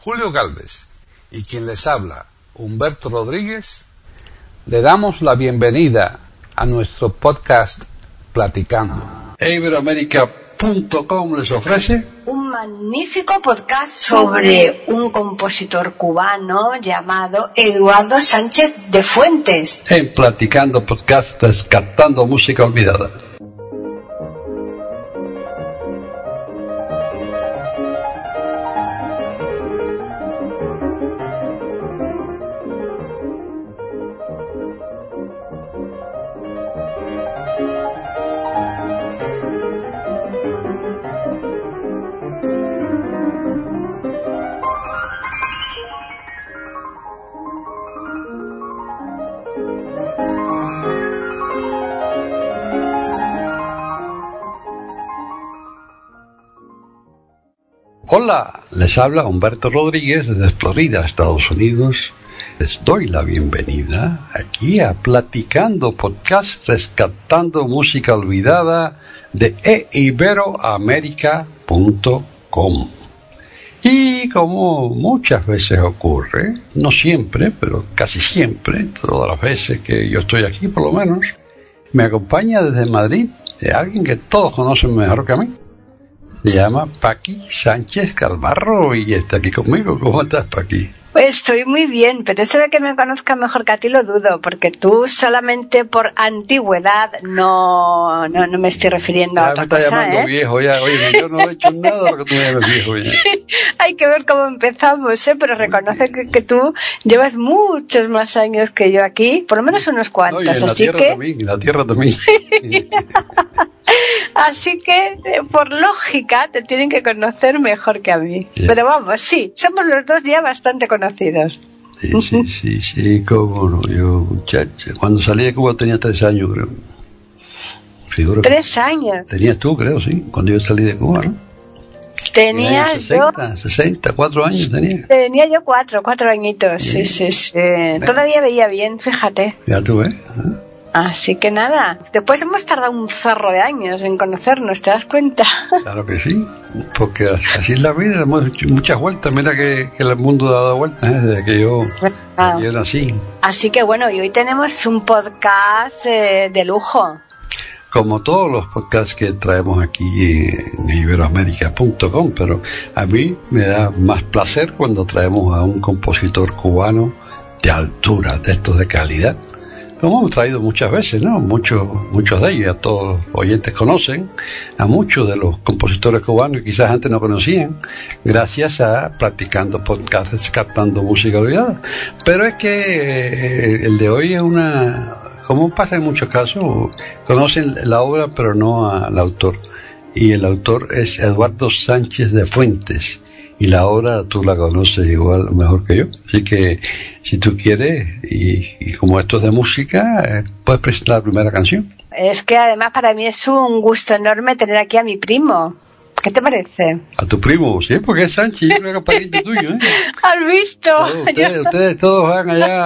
Julio Galvez y quien les habla, Humberto Rodríguez, le damos la bienvenida a nuestro podcast Platicando. Iberoamerica.com les ofrece un magnífico podcast sobre un compositor cubano llamado Eduardo Sánchez de Fuentes. En Platicando Podcast, rescatando música olvidada. Hola, les habla Humberto Rodríguez desde Florida, Estados Unidos. Les doy la bienvenida aquí a Platicando Podcast, rescatando música olvidada de iberoamerica.com. Y como muchas veces ocurre, no siempre, pero casi siempre, todas las veces que yo estoy aquí por lo menos, me acompaña desde Madrid alguien que todos conocen mejor que a mí. Se llama Paqui Sánchez Calvarro y está aquí conmigo. ¿Cómo estás, Paqui? Pues estoy muy bien, pero eso de que me conozca mejor que a ti lo dudo, porque tú solamente por antigüedad no me estoy refiriendo a otra cosa. Me está llamando viejo ya. Oye, yo no he hecho nada de lo que tú me llames viejo ya. Hay que ver cómo empezamos, pero reconoce que tú llevas muchos más años que yo aquí, por lo menos unos cuantos. No, y en así la tierra también, en la tierra también. Así que, por lógica, te tienen que conocer mejor que a mí. Yeah. Pero vamos, sí, somos los dos ya bastante conocidos. Sí, cómo no, yo, muchacha. Cuando salí de Cuba tenía 3 años, creo. Figura 3 años. Tenías tú, creo, sí, cuando yo salí de Cuba, ¿no? Tenías 4 años tenía. Tenía yo 4 añitos, sí. Todavía veía bien, fíjate. Ya tú ves, Así que nada, después hemos tardado un ferro de años en conocernos, ¿te das cuenta? Claro que sí, porque así es la vida, hemos hecho muchas vueltas, mira que el mundo ha dado vueltas desde que yo nací. Así que bueno, y hoy tenemos un podcast de lujo. Como todos los podcasts que traemos aquí en iberoamerica.com, pero a mí me da más placer cuando traemos a un compositor cubano de altura, de estos de calidad. Como hemos traído muchas veces, ¿no? Muchos de ellos, ya todos los oyentes conocen a muchos de los compositores cubanos que quizás antes no conocían, gracias a Platicando Podcast, rescatando música olvidada. Pero es que el de hoy es como pasa en muchos casos, conocen la obra pero no al autor. Y el autor es Eduardo Sánchez de Fuentes. Y la obra tú la conoces igual mejor que yo. Así que si tú quieres, y como esto es de música, puedes presentar la primera canción. Es que además para mí es un gusto enorme tener aquí a mi primo. ¿Qué te parece? ¿A tu primo? Sí, porque es Sánchez, yo creo que es pariente tuyo, ¿eh? ¿Has visto? Ustedes todos van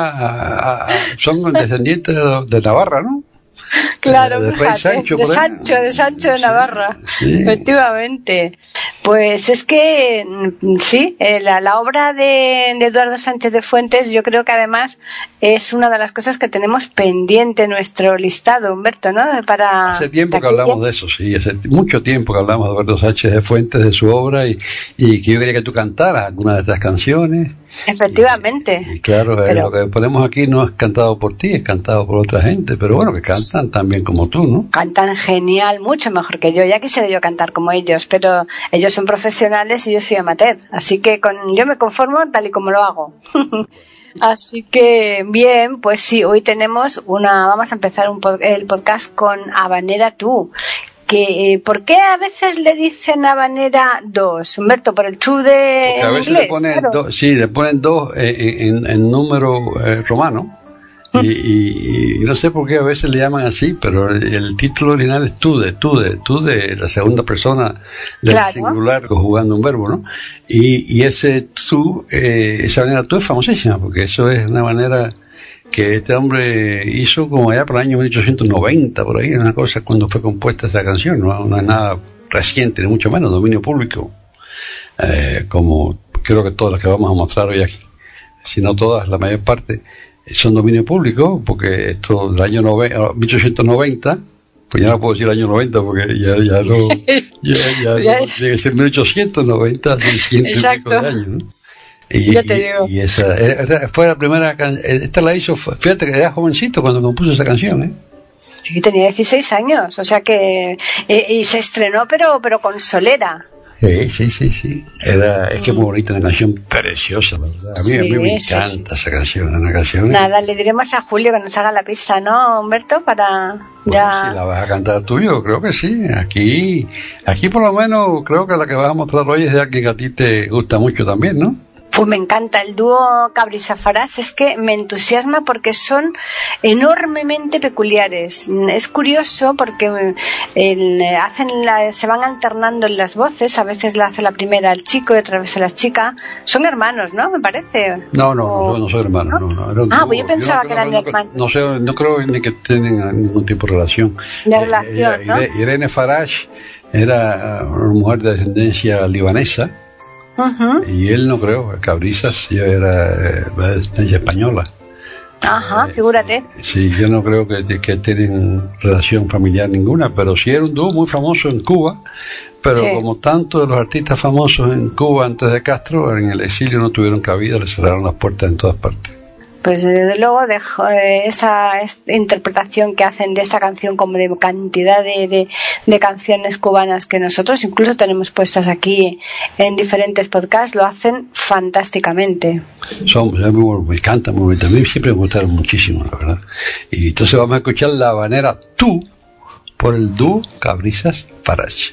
allá, son descendientes de Navarra, ¿no? Claro, de fíjate, Sancho, de Sancho de Navarra, sí. Efectivamente. Pues es que sí, la obra de Eduardo Sánchez de Fuentes yo creo que además es una de las cosas que tenemos pendiente en nuestro listado, Humberto, ¿no? Hace tiempo que hablamos de eso, sí, hace mucho tiempo que hablamos de Eduardo Sánchez de Fuentes, de su obra, y que yo quería que tú cantaras alguna de estas canciones. Efectivamente. Y claro, pero lo que ponemos aquí no es cantado por ti, es cantado por otra gente, pero bueno, que cantan tan bien como tú, ¿no? Cantan genial, mucho mejor que yo. Ya quisiera yo cantar como ellos, pero ellos son profesionales y yo soy amateur, así que yo me conformo tal y como lo hago. Así que bien, pues sí, hoy vamos a empezar el podcast con Habanera Tú. ¿Por qué a veces le dicen Habanera 2, Humberto? ¿Por el tú de porque a veces inglés? Le ponen claro. le ponen 2 en número romano. Y no sé por qué a veces le llaman así, pero el título original es tú de la segunda persona del claro. singular conjugando un verbo, ¿no? Y ese tú, esa manera tú es famosísima, porque eso es una manera que este hombre hizo como allá por el año 1890, por ahí, una cosa cuando fue compuesta esta canción, no es nada reciente, ni mucho menos, dominio público, como creo que todas las que vamos a mostrar hoy aquí, si no todas, la mayor parte, son dominio público, porque esto del año 1890, pues ya no puedo decir el año 90 porque ya no, tiene que ser 1890, hace 100 y pico de años, ¿no? Ya te digo. Y esa fue la primera canción. Esta la hizo, fíjate que era jovencito cuando compuso esa canción, ¿eh? Sí, tenía 16 años, o sea que y se estrenó pero con solera. Sí. Es que es muy bonita, una canción preciosa, la verdad. A mí me encanta esa canción, una canción. Nada, le diremos a Julio que nos haga la pista, ¿no, Humberto? Para ya. Si la vas a cantar tú, yo creo que sí. Aquí por lo menos creo que la que vas a mostrar hoy es de alguien que a ti te gusta mucho también, ¿no? Pues me encanta el dúo Cabrisa Farage, es que me entusiasma porque son enormemente peculiares. Es curioso porque se van alternando en las voces, a veces la hace la primera el chico y otra vez la chica. Son hermanos, ¿no? Me parece. No soy hermano. No, pues yo pensaba que eran hermanos. No creo ni que tengan ningún tipo de relación. De relación, ¿no? Irene Farage era una mujer de descendencia libanesa. Uh-huh. Y él no creo, Cabrizas ya era de descendencia española. Ajá, figúrate. Sí, yo no creo que tienen relación familiar ninguna, pero sí era un dúo muy famoso en Cuba, pero sí. Como tantos de los artistas famosos en Cuba antes de Castro, en el exilio no tuvieron cabida, le cerraron las puertas en todas partes. Pues desde luego esta interpretación que hacen de esta canción, como de cantidad de canciones cubanas que nosotros incluso tenemos puestas aquí en diferentes podcasts, lo hacen fantásticamente. Me encantan muy bien, a mí siempre me gustaron muchísimo, la verdad. Y entonces vamos a escuchar la habanera Tú por el dúo Cabrizas Farage.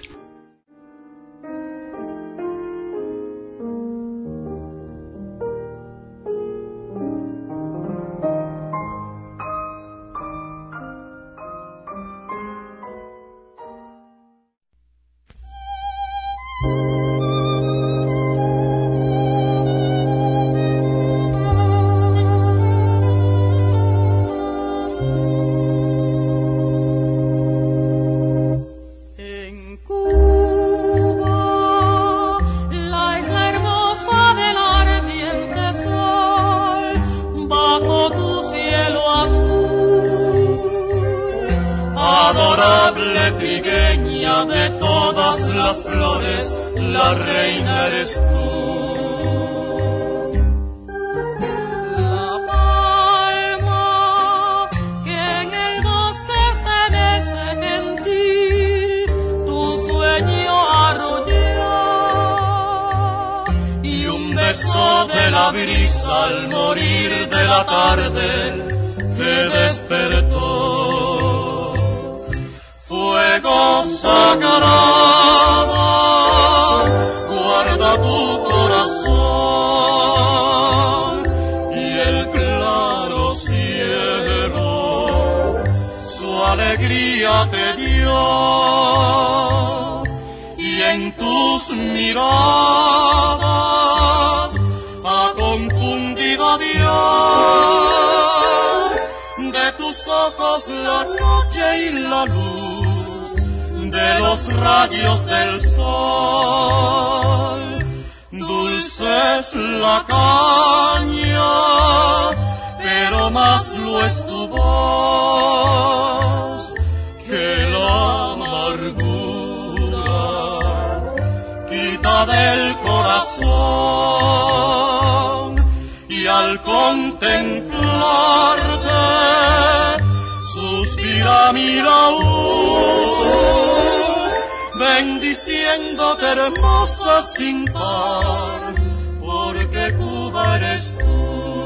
Bendiciéndote hermosa sin par, porque Cuba eres tú.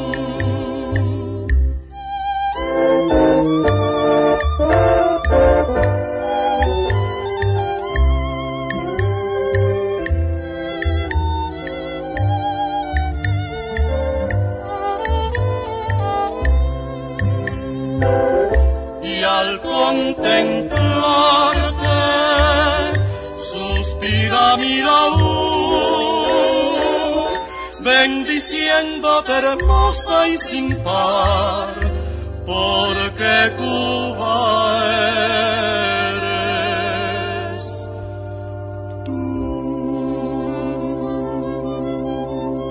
Y al contemplarte suspira mi laúd, bendiciéndote hermosa y sin par, porque Cuba eres tú.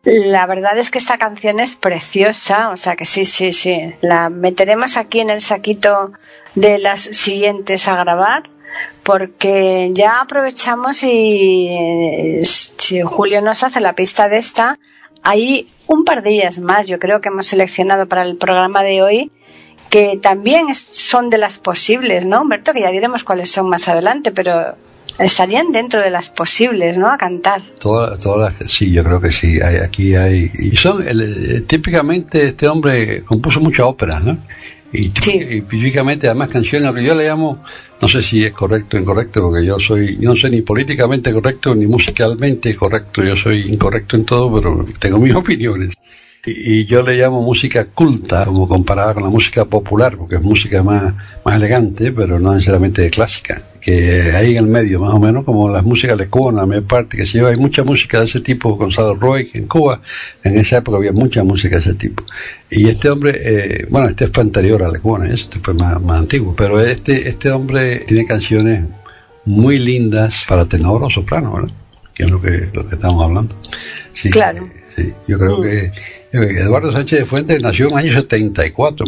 La verdad es que esta canción es preciosa, o sea que sí, la meteremos aquí en el saquito de las siguientes a grabar, porque ya aprovechamos y si Julio nos hace la pista de esta, hay un par de ellas más, yo creo que hemos seleccionado para el programa de hoy, que también son de las posibles, ¿no, Humberto? Que ya diremos cuáles son más adelante, pero estarían dentro de las posibles, ¿no? A cantar. Todas sí, yo creo que sí. Aquí hay, y son típicamente este hombre compuso muchas óperas, ¿no? Y típicamente además canciones, lo que yo le llamo, no sé si es correcto o incorrecto, porque yo no soy ni políticamente correcto ni musicalmente correcto, yo soy incorrecto en todo, pero tengo mis opiniones. Y yo le llamo música culta, como comparada con la música popular, porque es música más elegante, pero no necesariamente clásica, que hay en el medio, más o menos, como las músicas de Cuba, la mayor parte que se lleva. Hay mucha música de ese tipo, Gonzalo Roy, en Cuba, en esa época había mucha música de ese tipo. Y este hombre, este fue anterior a Lecuona, este fue más antiguo, pero este hombre tiene canciones muy lindas para tenor o soprano, ¿verdad? Que es lo que estamos hablando. Sí, claro. Sí, yo creo que Eduardo Sánchez de Fuentes nació en el año 74,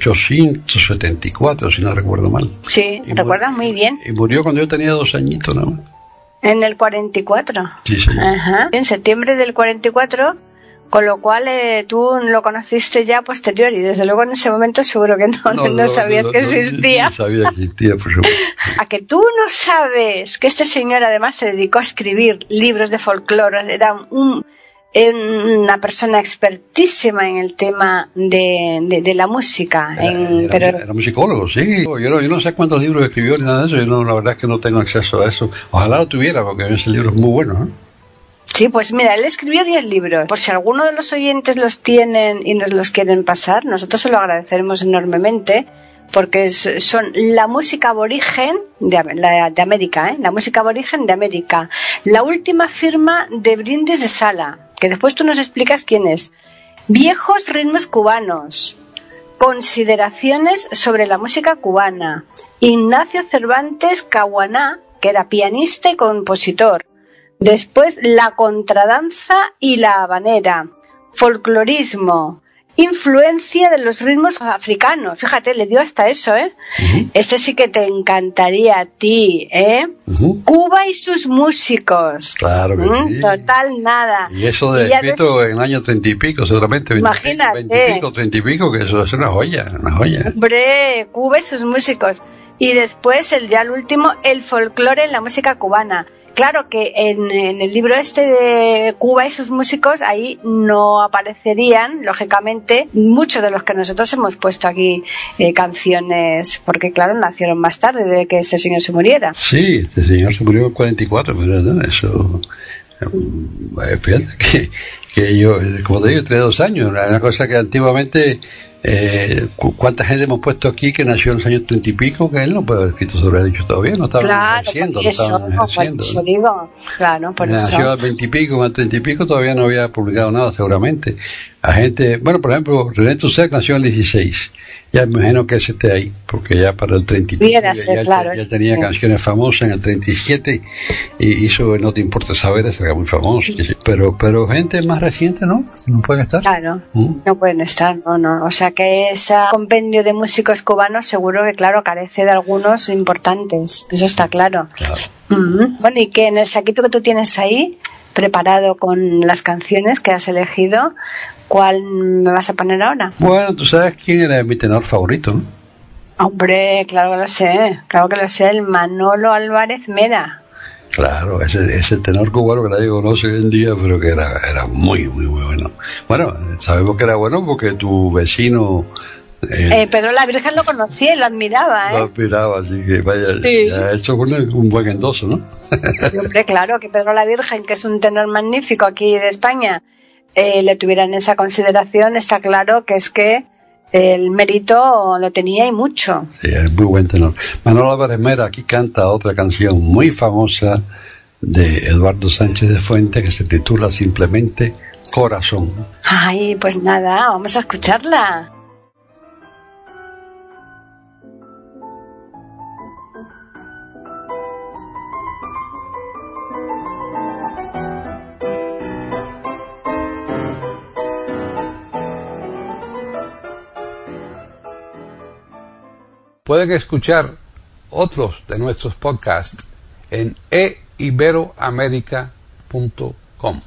1874, si no recuerdo mal. Sí, te acuerdas muy bien. Y murió cuando yo tenía 2 añitos nada más. En el 44. Sí, sí. Ajá. En septiembre del 44, con lo cual tú lo conociste ya posterior y desde luego en ese momento seguro que no sabías que existía. No sabía que existía, por supuesto. A que tú no sabes que este señor además se dedicó a escribir libros de folclore, era una persona expertísima en el tema de la música. Era musicólogo, sí. Yo no sé cuántos libros escribió ni nada de eso. La verdad es que no tengo acceso a eso. Ojalá lo tuviera, porque ese libro es muy bueno, ¿no? Sí, pues mira, él escribió 10 libros. Por si alguno de los oyentes los tienen y nos los quieren pasar, nosotros se lo agradeceremos enormemente, porque son la música aborigen de América, la música aborigen de América. La última firma de Brindis de Sala, que después tú nos explicas quién es. Viejos ritmos cubanos. Consideraciones sobre la música cubana. Ignacio Cervantes Caguaná, que era pianista y compositor. Después la contradanza y la habanera. Folclorismo. Influencia de los ritmos africanos. Fíjate, le dio hasta eso, ¿eh? Uh-huh. Este sí que te encantaría a ti, ¿eh? Uh-huh. Cuba y sus músicos. Claro que sí. Total nada. Y eso de escrito en el año 30 y pico, seguramente. Imagínate. 20 y pico, 30 y pico, que eso es una joya. Hombre, Cuba y sus músicos. Y después, el último, el folclore en la música cubana. Claro que en el libro este de Cuba y sus músicos, ahí no aparecerían, lógicamente, muchos de los que nosotros hemos puesto aquí canciones, porque claro, nacieron más tarde de que este señor se muriera. Sí, este señor se murió en el 44, ¿verdad? Eso, fíjate que yo, como te digo, tenía 2 años, una cosa que antiguamente... ¿cuánta gente hemos puesto aquí que nació en los años 30 y pico que él no puede haber escrito sobre el hecho todavía? No estaban ejerciendo, eso digo, claro, por eso. Nació al 20 y pico, al 30 y pico, todavía no había publicado nada seguramente. A gente, bueno, por ejemplo, René Toussaint nació en el 16, ya me imagino que ese esté ahí, porque ya para el 30 y pico ya tenía canciones famosas. En el 37 y hizo No te importa saber, ese era muy famoso, pero gente más reciente no pueden estar. Claro, no pueden estar, no, o sea que ese compendio de músicos cubanos seguro que claro carece de algunos importantes, eso está claro. Bueno, y que en el saquito que tú tienes ahí preparado con las canciones que has elegido, ¿cuál me vas a poner ahora? Bueno, tú sabes quién era mi tenor favorito, ¿no? Hombre, claro que lo sé, el Manolo Álvarez Mera. Claro, ese tenor cubano que nadie conoce hoy en día, pero que era muy, muy, muy bueno. Bueno, sabemos que era bueno porque tu vecino... Pedro la Virgen lo conocía y lo admiraba, Lo admiraba, así que vaya, sí. Ya eso fue un buen endoso, ¿no? Sí, hombre, claro, que Pedro la Virgen, que es un tenor magnífico aquí de España, le tuviera en esa consideración, está claro que es que el mérito lo tenía y mucho. Sí, es muy buen tenor. Manolo Álvarez Mera aquí canta otra canción muy famosa de Eduardo Sánchez de Fuentes que se titula simplemente Corazón. Ay, pues nada, vamos a escucharla. Pueden escuchar otros de nuestros podcasts en eiberoamerica.com.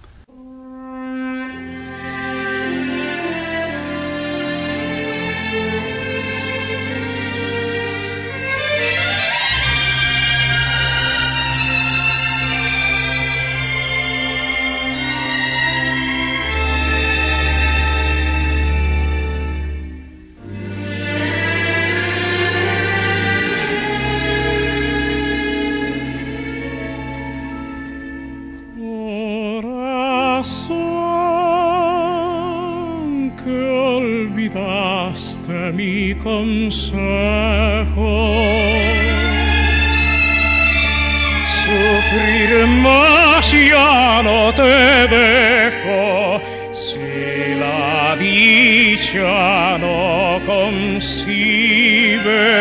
Mi consejo, sufrir más ya no te dejo, si la dicha no concibe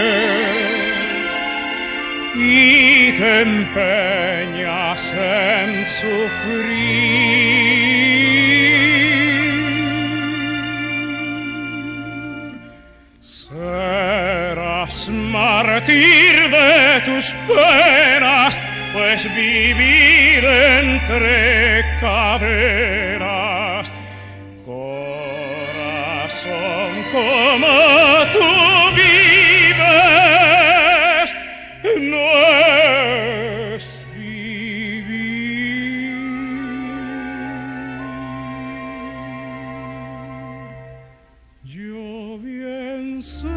y te empeñas en sufrir. Mártir de tus penas, pues vivir entre cadenas. Corazón, como tú vives, no es vivir. Yo bien sé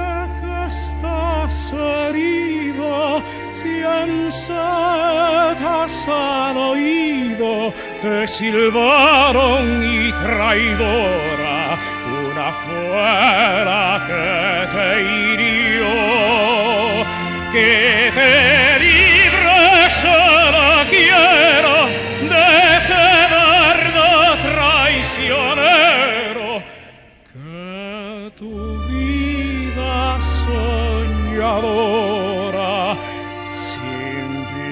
estás herido, si ansias al oído te silbaron y traidora una fuera que te hirió, que te libre solo quiero de ese dardo traicionero que tu vida soñadora sin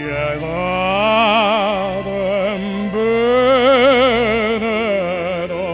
piedad envenenó.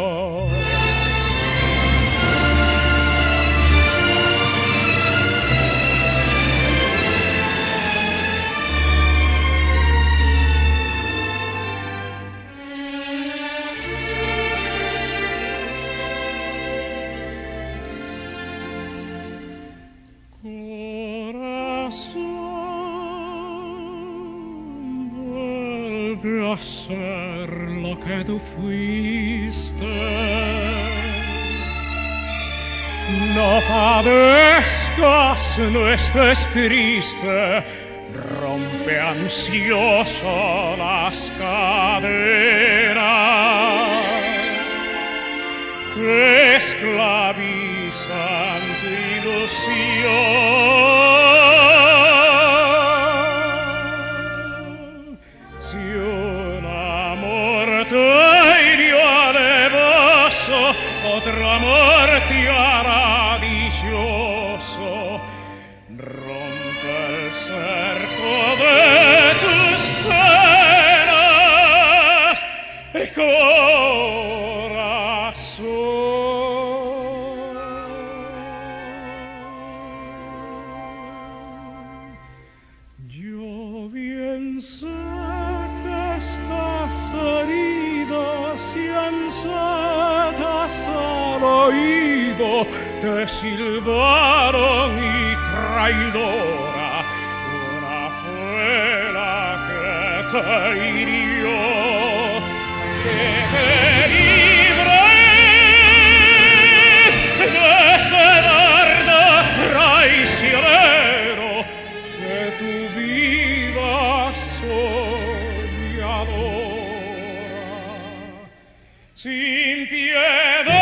Vuelve a ser lo que tú fuiste. No padezcas, no estés triste, rompe ansioso las cadenas, te esclavizan tu ilusión. Otro amor te hará dichoso, rompe el cerco de tus penas, corazón. Yo bien sé que estás herido, si ansias al oído te silbaron y traidora una fuera que te hirió, que te libres de ese dardo traicionero que tu vida soñadora sin piedad.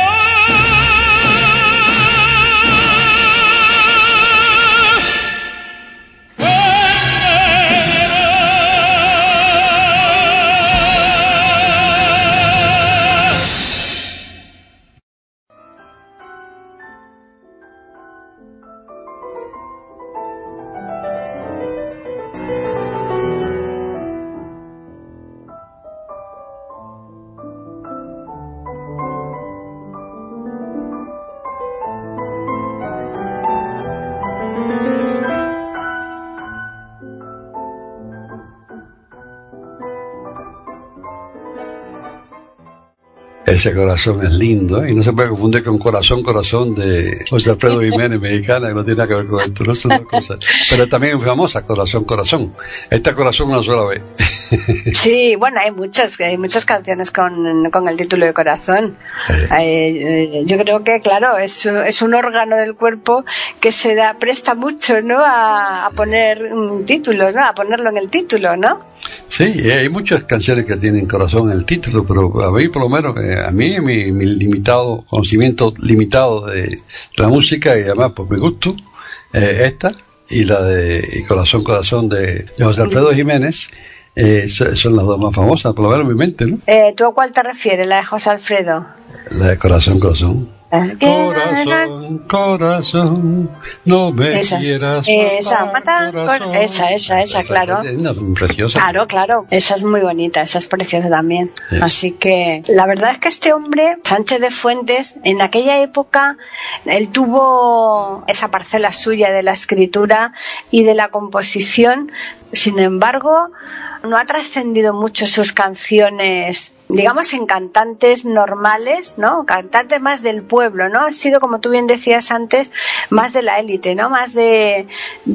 Ese corazón es lindo, ¿eh? Y no se puede confundir con Corazón, Corazón de José Alfredo Jiménez, mexicana, que no tiene nada que ver con esto, no son dos cosas. Pero también es famosa, Corazón, Corazón. Esta Corazón una sola vez. Sí, bueno, hay muchas canciones con el título de Corazón. Yo creo que, claro, es un órgano del cuerpo que presta mucho, ¿no?, a poner títulos, ¿no?, a ponerlo en el título, ¿no? Sí, hay muchas canciones que tienen corazón en el título, pero a mí, por lo menos, a mí, mi limitado, conocimiento limitado de la música, y además por mi gusto, esta y la de Corazón, Corazón de José Alfredo Jiménez, son las dos más famosas, por lo menos en mi mente, ¿no? ¿Tú a cuál te refieres, la de José Alfredo? La de Corazón, Corazón. Corazón, corazón, no me quieras matar, esa, claro. Es preciosa. Claro, esa es muy bonita, esa es preciosa también. Sí. Así que la verdad es que este hombre, Sánchez de Fuentes, en aquella época, él tuvo esa parcela suya de la escritura y de la composición. Sin embargo, no ha trascendido mucho sus canciones, digamos, en cantantes normales, ¿no? Cantantes más del pueblo, ¿no? Ha sido, como tú bien decías antes, más de la élite, ¿no? Más de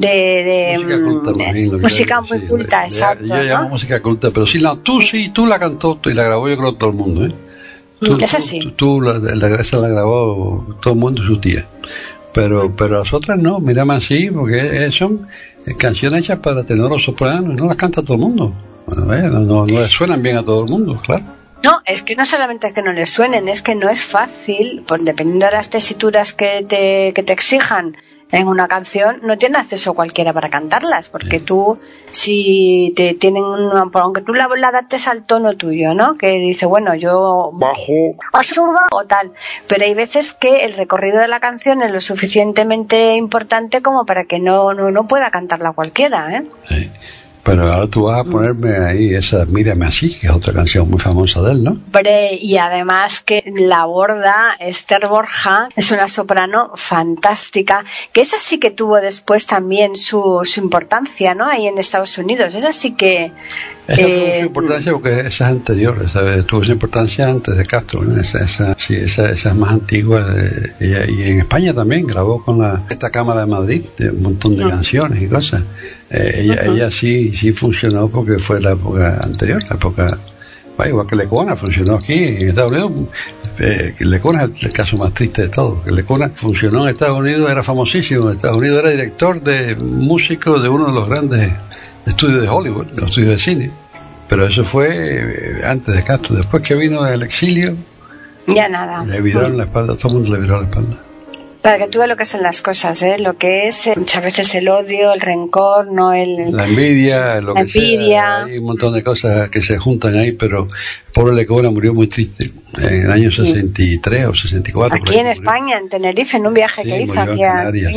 música muy culta, exacto. Yo llamo música culta, pero sí, tú la cantó y la grabó, yo creo, todo el mundo, ¿eh? Esa sí. Esa la grabó todo el mundo y su tía. Pero las otras no, mírame así, porque son canciones hechas para tenor o soprano, y no las canta todo el mundo. Bueno, no le suenan bien a todo el mundo, claro. No, es que no solamente es que no le suenen, es que no es fácil, pues dependiendo de las tesituras que te exijan en una canción, no tiene acceso cualquiera para cantarlas, porque tú, si te tienen aunque tú la adaptes al tono tuyo, ¿no?, que dice, bueno, yo bajo o subo o tal, pero hay veces que el recorrido de la canción es lo suficientemente importante como para que no pueda cantarla cualquiera, ¿eh? Sí. Pero ahora tú vas a ponerme ahí esa Mírame así, que es otra canción muy famosa de él, ¿no? Y además que la aborda Esther Borja, es una soprano fantástica, que esa sí que tuvo después también su importancia, ¿no?, ahí en Estados Unidos. Esa sí que... Esa tuvo su importancia porque esa es anterior, tuvo su importancia antes de Castro, ¿no? Esa es más antigua, y en España también grabó con esta Cámara de Madrid un montón de canciones y cosas. Ella sí funcionó porque fue la época anterior, la época, igual que Lecona funcionó aquí en Estados Unidos. Lecona es el caso más triste de todo. Lecona funcionó en Estados Unidos, era famosísimo en Estados Unidos, era director de músico de uno de los grandes estudios de Hollywood, de los estudios de cine, pero eso fue antes de Castro. Después que vino el exilio, ya nada, le viraron la espalda, todo el mundo le viró la espalda. Para que tú veas lo que son las cosas, lo que es muchas veces el odio, el rencor, no la envidia, sea. Hay un montón de cosas que se juntan ahí, pero el pobre Lecona murió muy triste en el año 63 o 64. Aquí en España, en Tenerife, en un viaje que hizo hacia Canarias,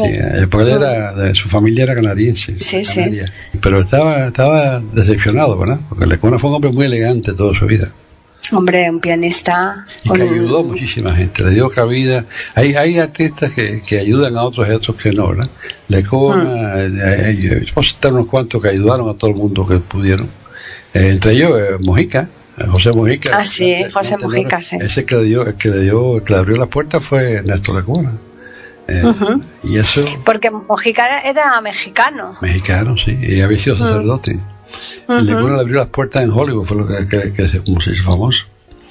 porque su familia era canariense. Sí. Pero estaba decepcionado, ¿verdad? Porque Lecona fue un hombre muy elegante toda su vida. Hombre, un pianista. Y que ayudó a muchísima gente, le dio cabida. Hay artistas que ayudan a otros y otros que no, ¿verdad? Lecona, puedo citar unos cuantos que ayudaron a todo el mundo que pudieron. Entre ellos, Mojica, José Mojica. Ah, sí, José Mojica, sí. Ese que le abrió las puertas fue Ernesto Lecona. Y eso. Porque Mojica era mexicano. Mexicano, sí, y había sido sacerdote. Lecona le abrió las puertas en Hollywood, fue lo que como se hizo famoso.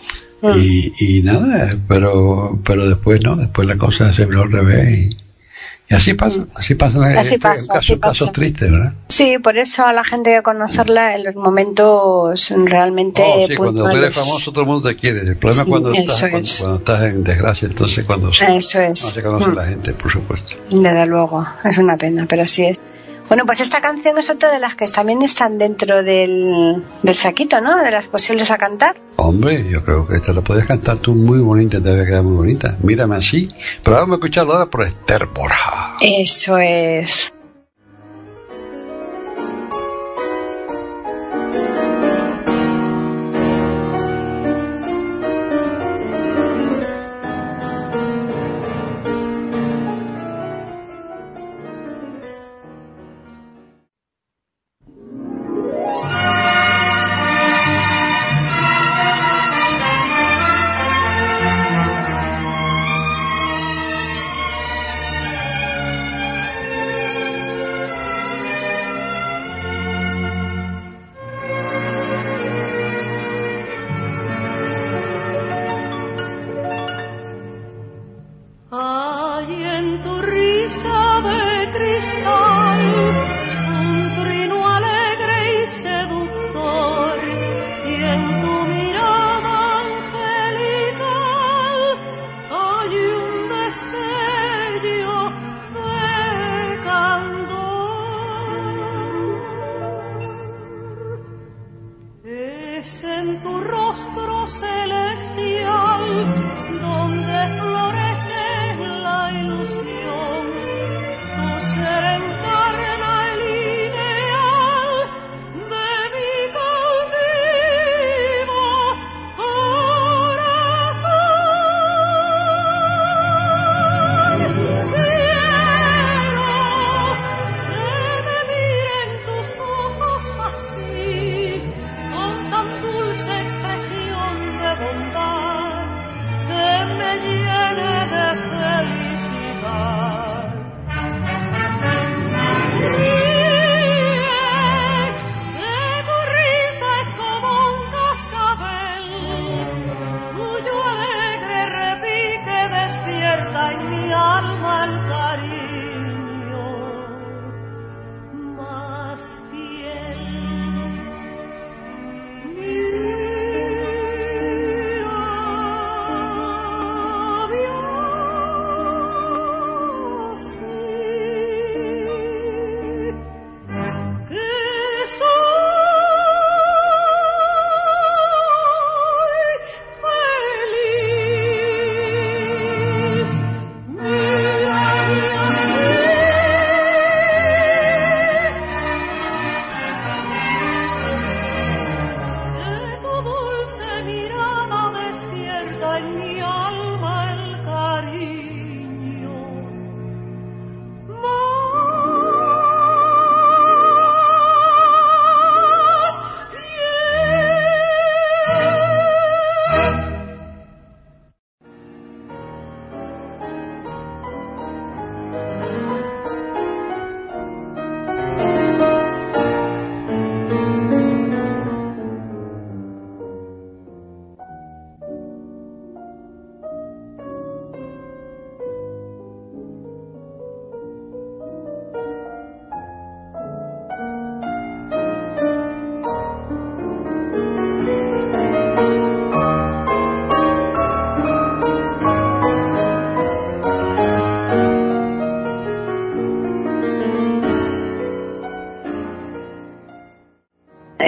Y nada, pero después después la cosa se abrió al revés y así pasa. Casos tristes, ¿verdad? Sí, por eso a la gente hay que conocerla en los momentos realmente puntuales. Cuando tú eres famoso todo el mundo te quiere. El problema es cuando estás en desgracia, entonces cuando no se conoce la gente, por supuesto. Desde luego, es una pena, pero sí es. Bueno, pues esta canción es otra de las que también están dentro del saquito, ¿no? De las posibles a cantar. Hombre, yo creo que esta la puedes cantar tú muy bonita, te debe quedar muy bonita. Mírame así. Pero vamos a escucharla ahora por Esther Borja. Eso es.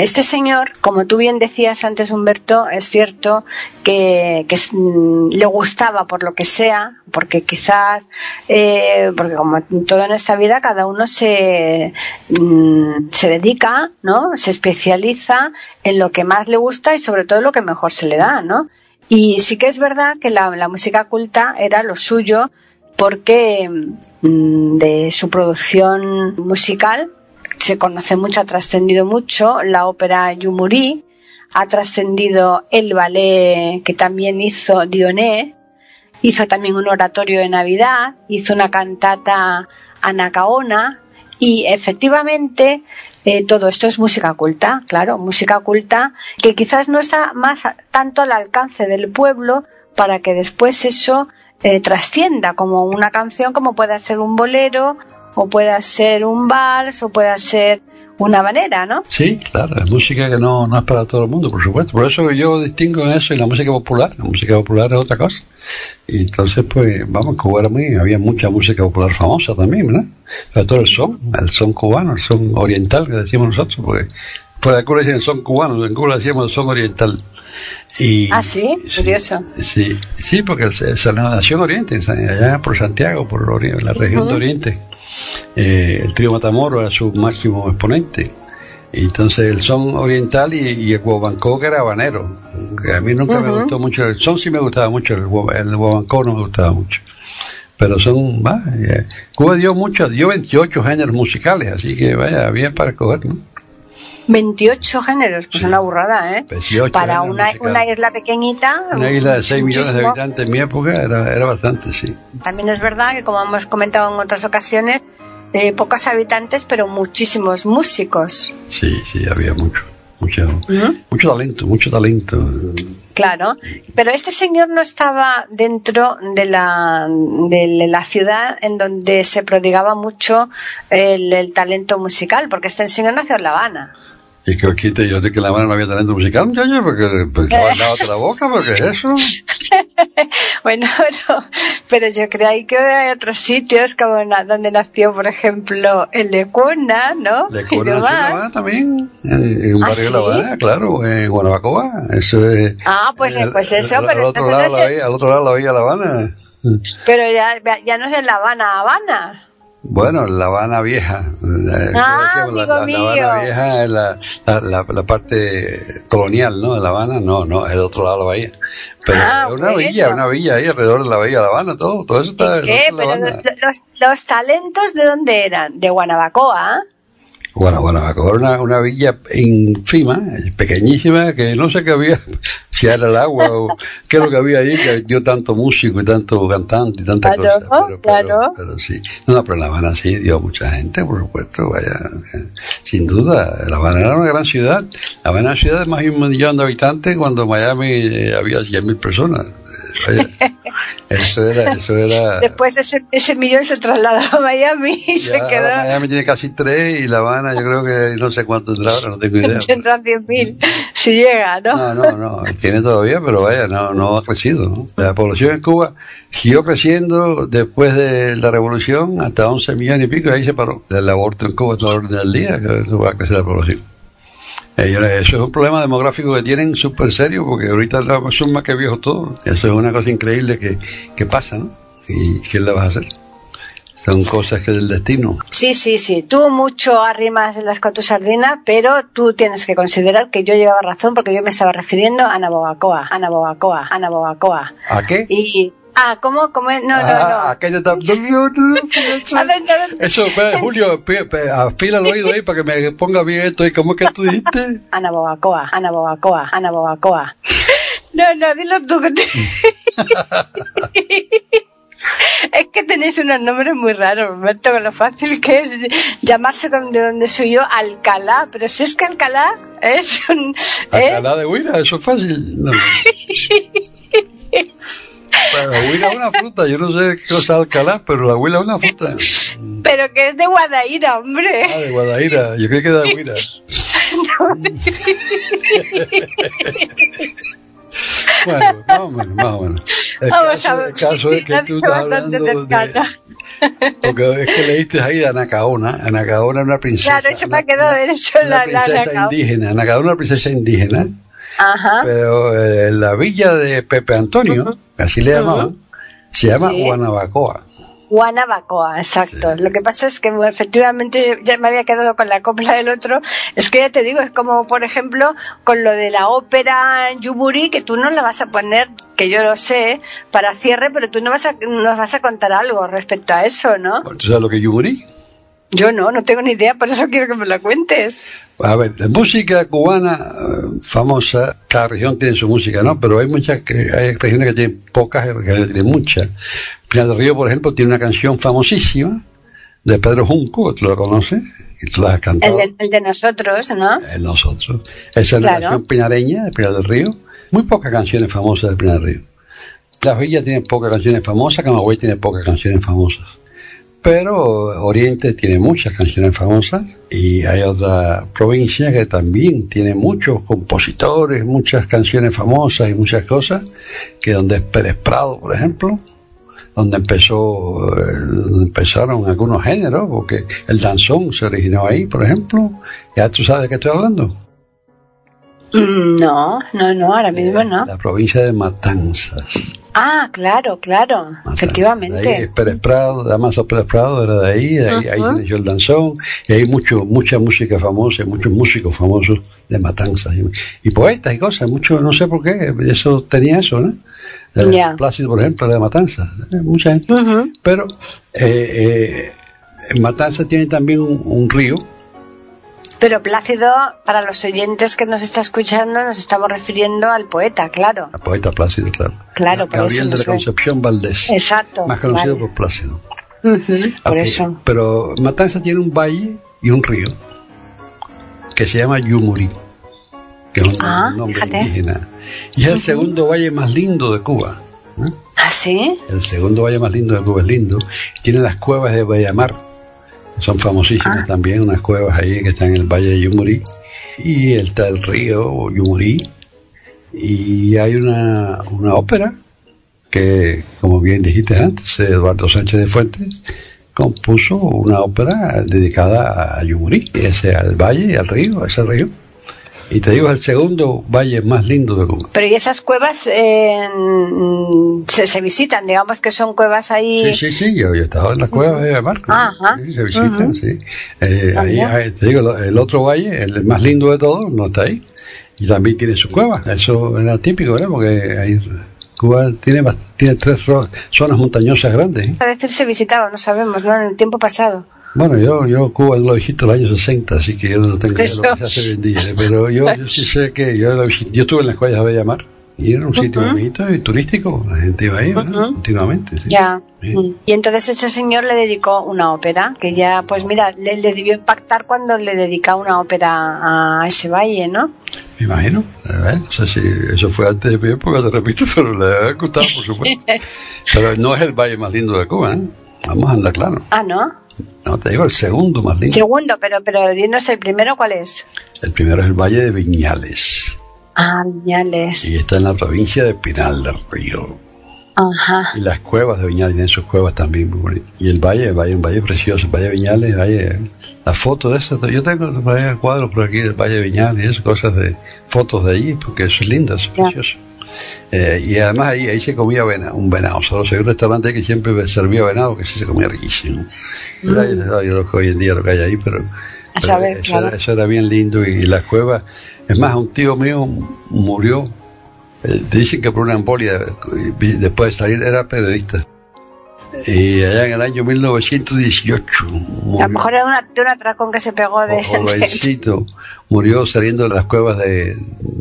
este señor, como tú bien decías antes, Humberto, es cierto que le gustaba por lo que sea, porque quizás, porque como todo en esta vida, cada uno se dedica, ¿no? Se especializa en lo que más le gusta y sobre todo lo que mejor se le da, ¿no? Y sí que es verdad que la música culta era lo suyo, porque de su producción musical se conoce mucho, ha trascendido mucho la ópera Yumuri, ha trascendido el ballet que también hizo Dioné, hizo también un oratorio de Navidad, hizo una cantata Anacaona, y efectivamente todo esto es música culta, claro, música culta que quizás no está más tanto al alcance del pueblo para que después eso trascienda como una canción, como pueda ser un bolero o pueda ser un vals o pueda ser una habanera, ¿no? Sí, claro, es música que no es para todo el mundo, por supuesto. Por eso yo distingo en eso y la música popular. La música popular es otra cosa. Y entonces, pues, vamos, Cuba había mucha música popular famosa también, ¿verdad? Sobre todo el son cubano, el son oriental que decimos nosotros, porque fuera de Cuba decían el son cubano, en Cuba decíamos el son oriental. Y, sí, curioso. Sí, porque esa nació en Oriente, allá por Santiago, por la región de Oriente. El trío Matamoros era su máximo exponente. Y entonces el son oriental y el guabancó, que era habanero. Que a mí nunca me gustó mucho. El son sí me gustaba mucho, el guabancó no me gustaba mucho. Pero Cuba dio 28 géneros musicales, así que vaya, bien para escoger, ¿no? 28 géneros, pues una burrada, ¿eh? Para una isla pequeñita. Una isla de 6 millones de habitantes en mi época era bastante, sí. También es verdad que, como hemos comentado en otras ocasiones, pocos habitantes, pero muchísimos músicos. Sí, había mucho talento. Claro, pero este señor no estaba dentro de la ciudad en donde se prodigaba mucho el talento musical, porque este señor nació en La Habana. ¿Y qué quita yo de que en La Habana no había talento musical, muchacho? Porque lavate la boca, porque eso. Bueno, pero yo creo que hay otros sitios como donde nació, por ejemplo, el Lecuona, ¿no? Lecuona nació en La Habana también, en un barrio de La Habana, claro, en Guanabacoa. Eso es. Pues eso, pero al otro lado la veía La Habana. Pero ya no es en La Habana. Bueno, La Habana Vieja. La Habana Vieja es la parte colonial, ¿no? De La Habana, no, es del otro lado de la bahía. Pero es una villa ahí alrededor de la bahía de La Habana, todo eso está. ¿Qué? Pero los talentos, ¿de dónde eran? De Guanabacoa. Guanabacoa era una villa ínfima, pequeñísima, que no sé qué había, si era el agua o qué es lo que había ahí, que dio tanto músico y tanto cantante y tanta cosa. Pero sí. Pero en La Habana sí dio mucha gente, por supuesto, vaya, sin duda. La Habana era una gran ciudad. La Habana era una ciudad de más de 1 millón de habitantes, cuando en Miami había 100.000 personas. Eso era. Después ese millón se trasladó a Miami y se quedó. Miami tiene casi 3 y La Habana yo creo que no sé cuánto entra ahora, no tengo idea. Tendrán 100.000 si llega, ¿no? No, tiene todavía, pero vaya, no ha crecido, ¿no? La población en Cuba siguió creciendo después de la revolución hasta 11 millones y pico, y ahí se paró. El aborto en Cuba todo el orden del día, que va a crecer la población. Eso es un problema demográfico que tienen súper serio, porque ahorita son más que viejos todos. Eso es una cosa increíble que pasa, ¿no? ¿Y quién la vas a hacer? Son cosas que del destino. Sí. Tú mucho arrimas con tu sardina, pero tú tienes que considerar que yo llevaba razón, porque yo me estaba refiriendo a Anaboacoa. ¿A qué? ¿Cómo? No. Aquello está. Eso, Julio, afila el oído ahí para que me ponga bien esto. ¿Y cómo es que tú dijiste? Anaboacoa. No, dilo tú. Es que tenéis unos nombres muy raros, Roberto, con lo fácil que es llamarse de donde soy yo Alcalá, pero si es que Alcalá es un... Alcalá de Huila, eso es fácil. No. Bueno, la huila es una fruta, yo no sé qué cosa es Alcalá, pero la huila es una fruta. Pero que es de Guadaíra, hombre. De Guadaíra, yo creo que es de Huila. Bueno, más o menos. Vamos a ver. El caso es que tú estás hablando porque es que leíste ahí de Anacaona. Anacaona es una princesa. Claro, eso me ha quedado de eso. Una princesa indígena. Anacaona es una princesa indígena. Ajá. Pero la villa de Pepe Antonio, así le llamaban, se llama Guanabacoa. Guanabacoa, exacto. Sí. Lo que pasa es que efectivamente ya me había quedado con la copla del otro. Es que ya te digo, es como por ejemplo con lo de la ópera en Yumuri, que tú no la vas a poner, que yo lo sé, para cierre, pero tú nos vas a contar algo respecto a eso, ¿no? ¿Tú sabes lo que es Yumuri? Yo no tengo ni idea, por eso quiero que me lo cuentes. A ver, la música cubana famosa, cada región tiene su música, ¿no? Pero hay hay regiones que tienen pocas, hay regiones que tienen muchas. Pinar del Río, por ejemplo, tiene una canción famosísima de Pedro Junco, que tú la conoces, y tú la has cantado. El de nosotros, ¿no? El nosotros. Esa es la canción pinareña de Pinar del Río. Muy pocas canciones famosas de Pinar del Río. Las villas tienen pocas canciones famosas, Camagüey tiene pocas canciones famosas. Pero Oriente tiene muchas canciones famosas y hay otra provincia que también tiene muchos compositores, muchas canciones famosas y muchas cosas, que donde es Pérez Prado, por ejemplo, donde empezaron algunos géneros, porque el danzón se originó ahí, por ejemplo. ¿Ya tú sabes de qué estoy hablando? No, ahora mismo no. La provincia de Matanzas. Ah, claro, Matanzas. efectivamente. De ahí es Pérez Prado, Damaso Pérez Prado era de ahí inició el danzón, y hay mucha música famosa, muchos músicos famosos de Matanzas, y poetas y cosas, muchos, no sé por qué, eso tenía eso, ¿no? Plácido, por ejemplo, era de Matanzas, mucha gente. Pero Matanzas tiene también un río. Pero Plácido, para los oyentes que nos está escuchando, nos estamos refiriendo al poeta, claro. Al poeta Plácido, claro. Claro, por Gabriel eso de la Concepción Valdés. Exacto. Más conocido por Plácido. Por eso. Pero Matanzas tiene un valle y un río que se llama Yumuri, que es un nombre indígena. Y es el segundo valle más lindo de Cuba. ¿Ah, sí? El segundo valle más lindo de Cuba es lindo. Tiene las cuevas de Bayamar. Son famosísimas también, unas cuevas ahí que están en el valle de Yumuri. Y está el río Yumuri. Y hay una ópera que, como bien dijiste antes, Eduardo Sánchez de Fuentes compuso una ópera dedicada a Yumuri, al valle, al río, a ese río. Y te digo, es el segundo valle más lindo de Cuba. Pero ¿y esas cuevas se visitan? Digamos que son cuevas ahí... Sí, yo he estado en las cuevas de Marco. Sí, se visitan, sí. Ahí, te digo, el otro valle, el más lindo de todos, no está ahí. Y también tiene sus cuevas. Eso era típico, ¿verdad? Porque Cuba tiene 3 zonas montañosas grandes. A veces se visitaba, no sabemos, ¿no? En el tiempo pasado. Bueno, yo Cuba no lo visité en los años 60, así que yo no tengo idea de lo que se hace hoy en día. Pero yo sí sé que yo estuve en las cuevas de Bayamar y era un sitio bonito y turístico. La gente iba ahí, continuamente. Sí. Ya. Sí. Y entonces ese señor le dedicó una ópera, que ya, pues mira, le debió impactar cuando le dedica una ópera a ese valle, ¿no? Me imagino. No sé si eso fue antes de mi época, te repito, pero le he gustado, por supuesto. Pero no es el valle más lindo de Cuba, ¿eh? Vamos a andar claro. Ah, ¿no? No, te digo el segundo más lindo. Segundo, pero dinos el primero, ¿cuál es? El primero es el Valle de Viñales. Ah, Viñales. Y está en la provincia de Pinar del Río. Ajá. Y las cuevas de Viñales tienen sus cuevas también muy bonitas. Y el valle, un valle precioso, el Valle de Viñales, la foto de eso, yo tengo cuadros por aquí del Valle de Viñales y eso, cosas de fotos de allí, porque eso es lindo, eso es precioso. Y además ahí se comía un venado. Solo hay un restaurante que siempre servía venado, que sí se comía riquísimo. Yo lo que hoy en día lo que hay ahí, pero eso era bien lindo. Y las cuevas, es más, un tío mío murió, dicen que por una embolia, después de salir era periodista. Y allá en el año 1918 murió, a lo mejor era de un atracón que se pegó de jovencito, murió saliendo de las cuevas de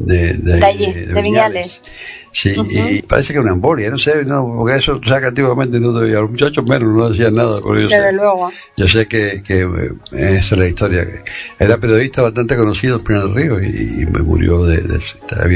Viñales. Sí, y parece que una embolia, no sé, porque eso, o sea, que antiguamente no debía, los muchachos menos no decían nada por eso. Desde luego. Yo sé que esa es la historia. Era periodista bastante conocido en Pinar del Río y me murió de eso.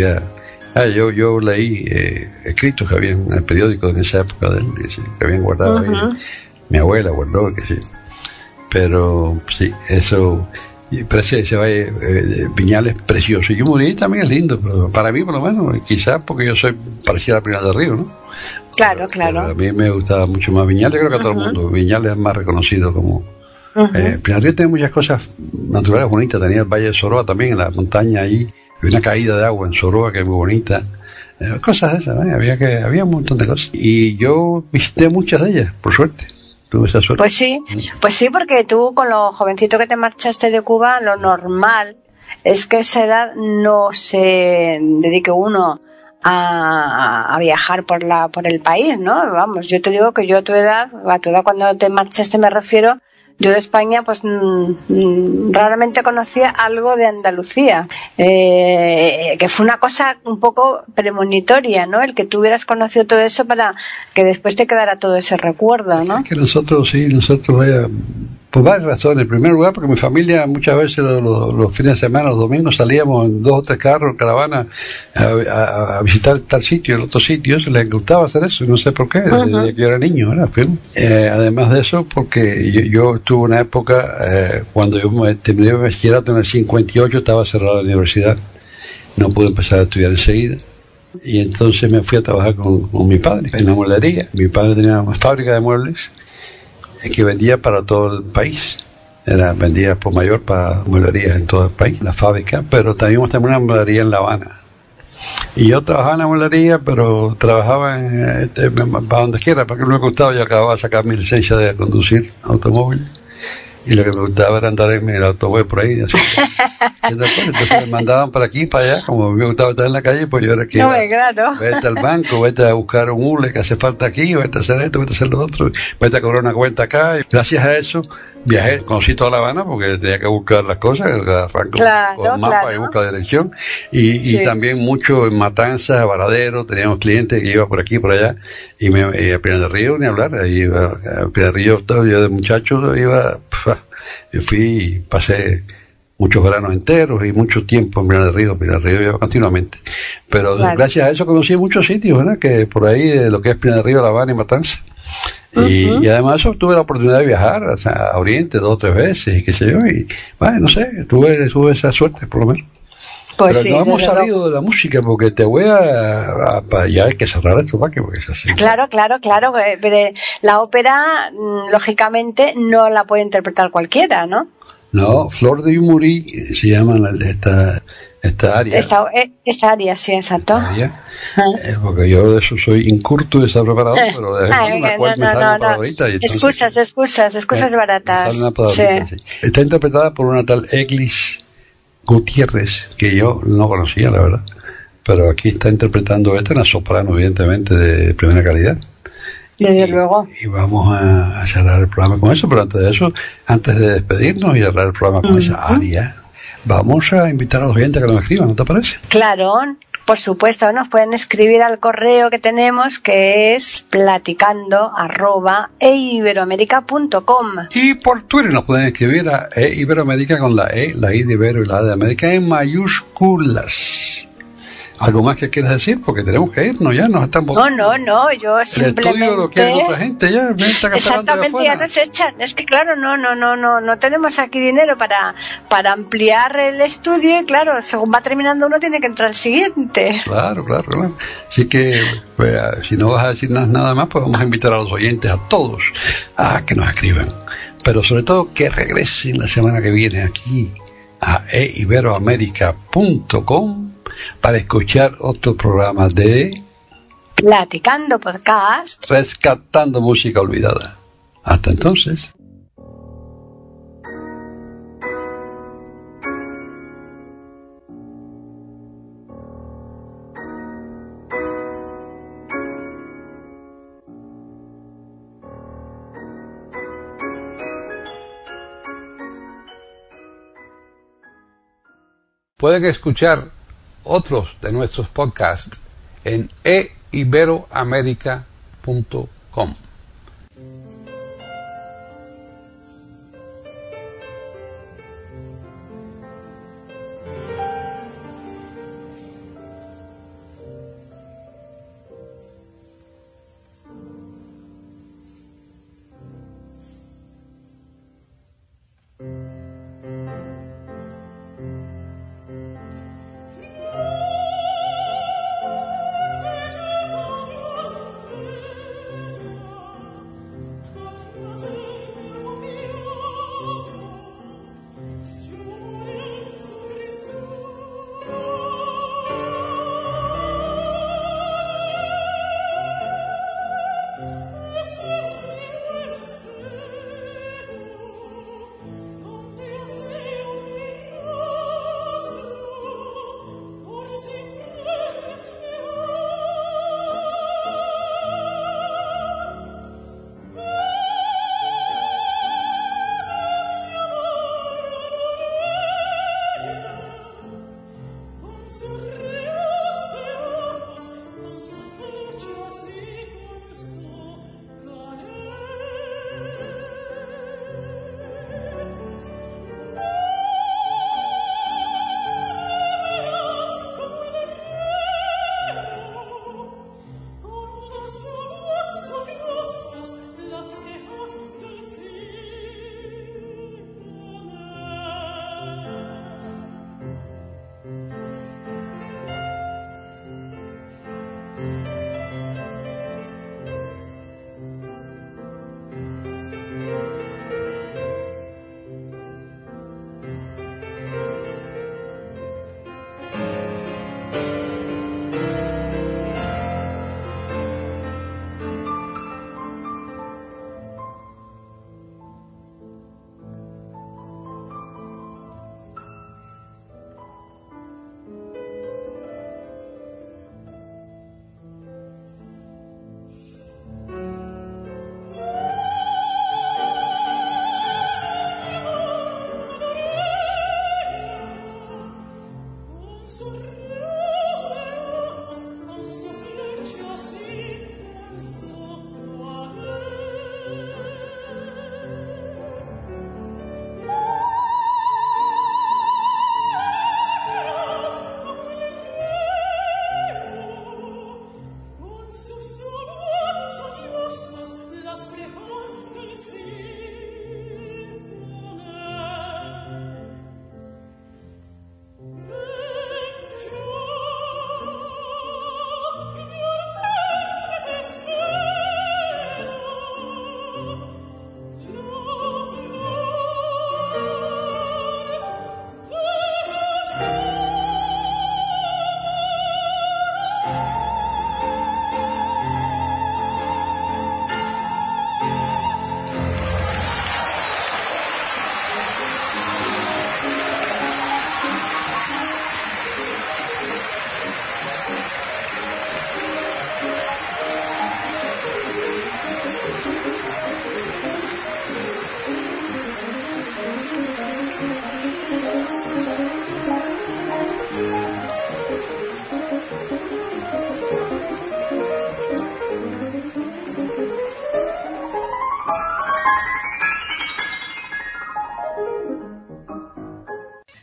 Yo leí escritos que habían en el periódico en esa época de él, que habían guardado ahí. Mi abuela guardó, que sí. Pero sí, eso. y parece ese valle Viñales precioso. Y Yumurí también es lindo, pero para mí por lo menos, quizás porque yo soy parecido a Pinar del Río, ¿no? Claro, pero a mí me gustaba mucho más Viñales, creo que a todo el mundo. Viñales es más reconocido como... Pinar del Río tiene muchas cosas naturales bonitas, tenía el Valle de Soroa también, en la montaña ahí, había una caída de agua en Soroa que es muy bonita. Cosas de esas, había un montón de cosas. Y yo visité muchas de ellas, por suerte. Tuve esa suerte. Pues sí, porque tú con lo jovencito que te marchaste de Cuba, lo normal es que a esa edad no se dedique uno a viajar por el país, ¿no? Vamos, yo te digo que yo a tu edad cuando te marchaste me refiero, yo de España pues raramente conocía algo de Andalucía, que fue una cosa un poco premonitoria, ¿no? El que tú hubieras conocido todo eso para que después te quedara todo ese recuerdo, ¿no? Es que nosotros por varias razones. En primer lugar, porque mi familia muchas veces los fines de semana, los domingos, salíamos en 2 o 3 carros, en caravana, a visitar tal sitio, el otro sitio. Les gustaba hacer eso, no sé por qué, desde que yo era niño, ¿verdad? Además de eso, porque yo tuve una época, cuando yo terminé mi bachillerato en el 58, estaba cerrada la universidad. No pude empezar a estudiar enseguida. Y entonces me fui a trabajar con mi padre en la mueblería. Mi padre tenía una fábrica de muebles que vendía para todo el país. Vendía por mayor para mueblerías en todo el país, la fábrica, pero teníamos también una mueblería en La Habana. Y yo trabajaba en la mueblería, pero trabajaba para donde quiera, porque me gustaba. Yo acababa de sacar mi licencia de conducir automóvil. Y lo que me gustaba era andar en el automóvil por ahí. Así. Entonces me mandaban para aquí, para allá. Como me gustaba estar en la calle, pues yo era que vete al banco, vete a buscar un hule que hace falta aquí, vete a hacer esto, vete a hacer lo otro, vete a cobrar una cuenta acá. Y gracias a eso viajé, conocí toda La Habana porque tenía que buscar las cosas, arranco con mapa y busco la dirección. Y también mucho en Matanzas, a Varadero, teníamos clientes que iban por aquí, por allá. Y a Pinar del Río, ni hablar. Ahí a Pinar del Río, yo de muchacho yo fui y pasé muchos veranos enteros y mucho tiempo en Pinar del Río iba continuamente. Pero gracias a eso conocí muchos sitios, ¿verdad? Que por ahí, de lo que es Pinar del Río, La Habana y Matanzas. Y además de eso tuve la oportunidad de viajar a Oriente 2 o 3 veces, y qué sé yo, y bueno, no sé, tuve esa suerte por lo menos. Pues pero no hemos salido de la música, porque te voy ya hay que cerrar esto, porque es así. Claro, pero la ópera, lógicamente, no la puede interpretar cualquiera, ¿no? No, Flor de Yumurí se llama esta área. Esta área, sí, exacto. Porque yo de eso soy incurto y despreparado, pero de vez en cuando me sale una palabrita. Excusas baratas. Sale una palabrita, sí. Está interpretada por una tal Eglis Gutiérrez, que yo no conocía, la verdad. Pero aquí está interpretando una soprano, evidentemente, de primera calidad. Desde luego. Y vamos a cerrar el programa con eso, pero antes de despedirnos y cerrar el programa con esa área, vamos a invitar a los oyentes a que nos escriban, ¿no te parece? Claro, por supuesto, nos pueden escribir al correo que tenemos, que es platicando@eiberoamerica.com. Y por Twitter nos pueden escribir a Iberoamérica con la I de Ibero y la A de América en mayúsculas. ¿Algo más que quieras decir? Porque tenemos que irnos ya, nos están No, yo simplemente... El estudio lo quiere otra gente ya, exactamente, ya nos echan. Es que claro, no tenemos aquí dinero para ampliar el estudio, y claro, según va terminando uno tiene que entrar al siguiente. Claro. Así que, pues, si no vas a decir nada más, pues vamos a invitar a los oyentes, a todos, a que nos escriban. Pero sobre todo que regresen la semana que viene aquí a eiberoamerica.com para escuchar otro programa de Platicando Podcast, rescatando música olvidada. Hasta entonces. Pueden escuchar otros de nuestros podcasts en eiberoamerica.com.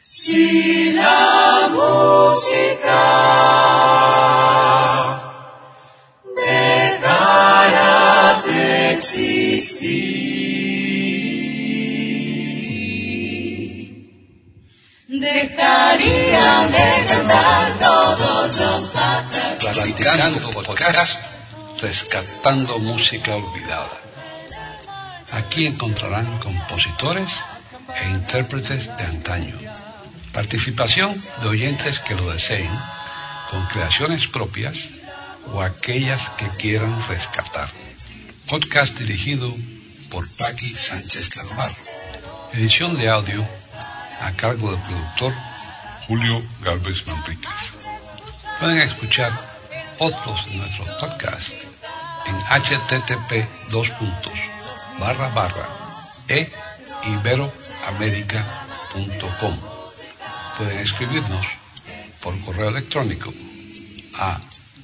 Si la música dejara de existir, dejarían de cantar todos los pájaros. Platicando podcast, rescatando música olvidada. Aquí encontrarán compositores e intérpretes de antaño. Participación de oyentes que lo deseen, con creaciones propias o aquellas que quieran rescatar. Podcast dirigido por Paqui Sánchez Calvar. Edición de audio a cargo del productor Julio Galvez Manríquez. Pueden escuchar otros de nuestros podcasts en http://eiberoamerica.com. Pueden escribirnos por correo electrónico a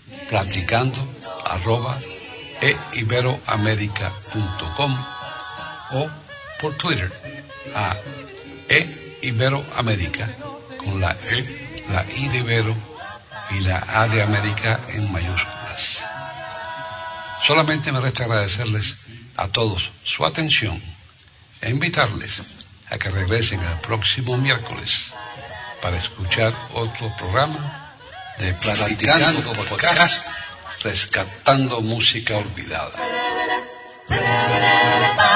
platicando@eiberoamerica.com o por Twitter a eiberoamerica con la E, la I de Ibero y la A de América en mayúsculas. Solamente me resta agradecerles a todos su atención e invitarles a que regresen el próximo miércoles para escuchar otro programa de Platicando Podcast, rescatando música olvidada.